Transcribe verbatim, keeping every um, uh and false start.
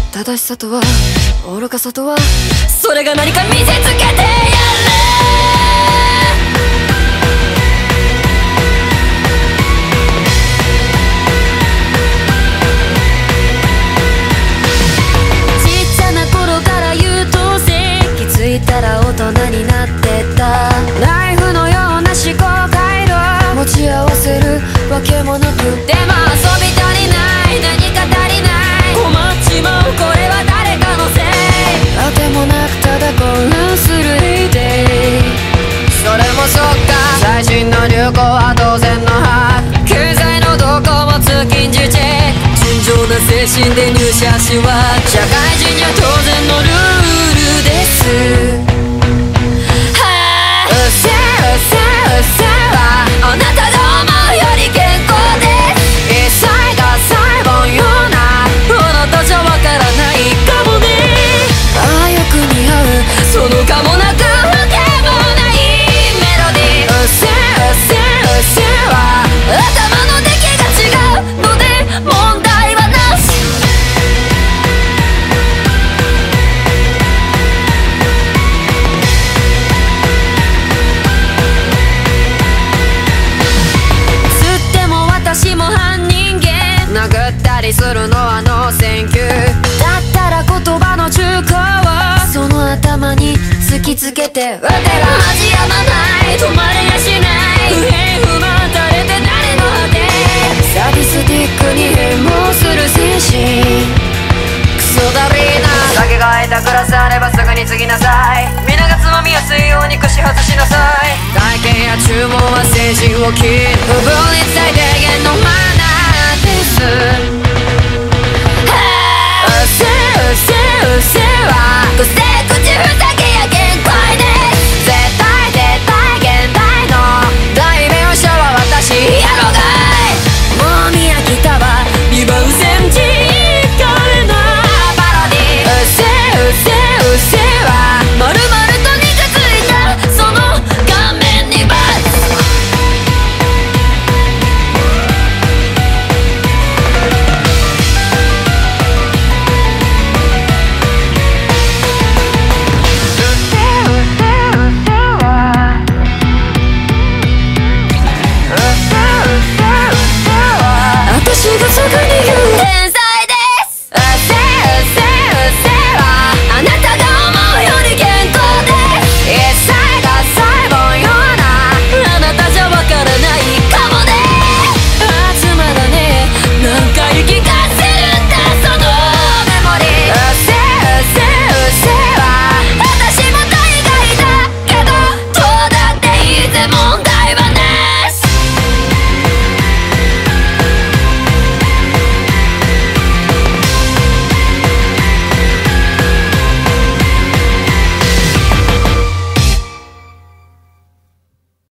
正しさとは愚かさとはそれが何か見せつけてやる。ちっちゃな頃から優等生、気づいたら大人になってた。ナイフのような思考回路持ち合わせるわけもなく、でも遊び足りない何か足りない困っちまうこれは誰かのせい。あてもなくただ混乱するエイデイ。それもそっか、最新の流行は当然の派、経済の動向も通勤時チェック、純情な精神で入社しは社会人には当然のルールです。うっせえうっせえうっせえはあなたが思うより健康です。一切が細胞ようなあなたじゃわからないかもね。ああよく似合うそのかもなくわけもないメロディー。うっせえうっせえうっせえは頭の出来が違うので問題はなし。つっても私も犯人げ殴ったりするのはノーセンキュー。だったら言葉の中古をその頭に突きつけて、わてが恥やまない止まれやしない不平不満垂れて誰の果て。サディスティックに変貌する精神クソだりーな。酒が空いたグラスあればすぐに継ぎなさい。皆がつまみやすいように串外しなさい。会計や注文は精神を切る不分率最低限のマナーです。うっせえうっせえうっせえはどうせ口ふた